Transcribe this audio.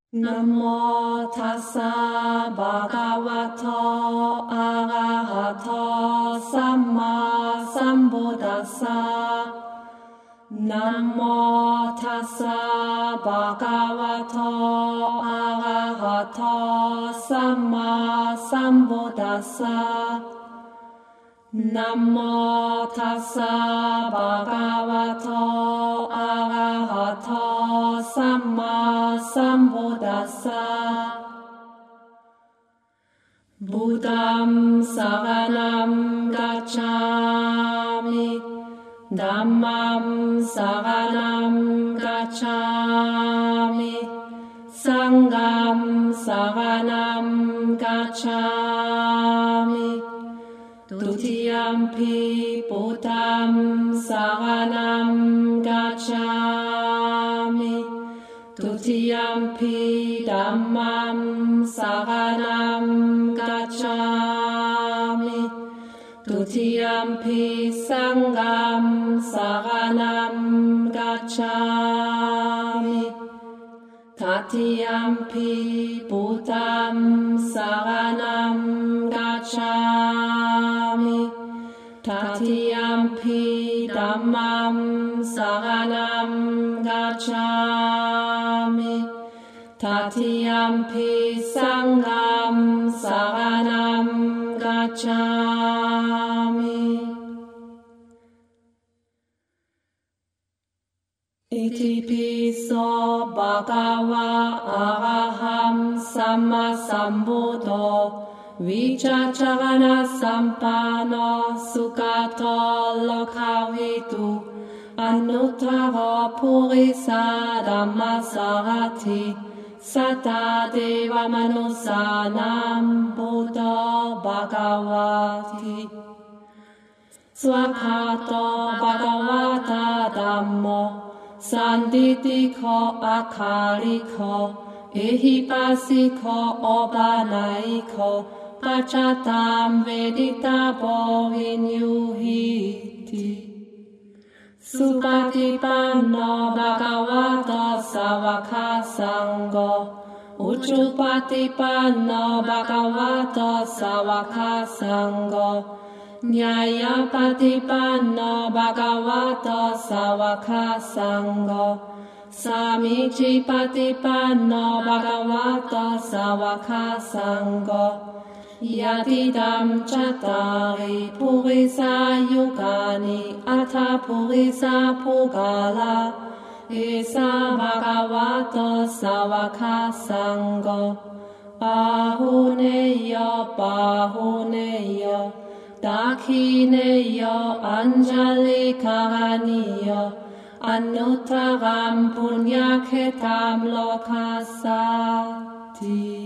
Namo tassa bhagavato arahato samma sambuddhassa. Namo tassa bhagavato arahato samma sambuddhassa. Namo tassa bhagavato arahato samma sambuddhassa. Buddham saranam gacchami. Dhammam saranam gacchami. Sangham saranam gacchami. Dutiyampi Buddham saranam gacchami. Dutiyampi Dhammam saranam gacchami. Dutiyampi Sangham saranam gacchami. Tatiyampi Buddham saranam gacchami. Tatiyampi Dhammam saranam gacchami. Tatiyampi Sangham saranam gacchami. Iti piso bhagava araham sammasambuddho vichacharana sampano sukhato lokavitu anuttaro purisa dhammasarati sata deva manusanam buddho bhagavati swakhato bhagavata dhammo sanditiko akaliko ehipasiko obanaiko pachatam veditabo vinyuhiti supatipanno bhagavato savaka sangho uchupatipanno bhagavato savaka sangho Nyayapatipanno bhagavato savaka sangho Samicipatipanno bhagavato savaka sangho Yatidam chattari purisa yugani atha purisa pugala Esa bhagavato savaka sangho Bahuneyo bahuneyo Dakhineyo Anjali Karaniyo Anuttaram Punyakhetam Lokasati.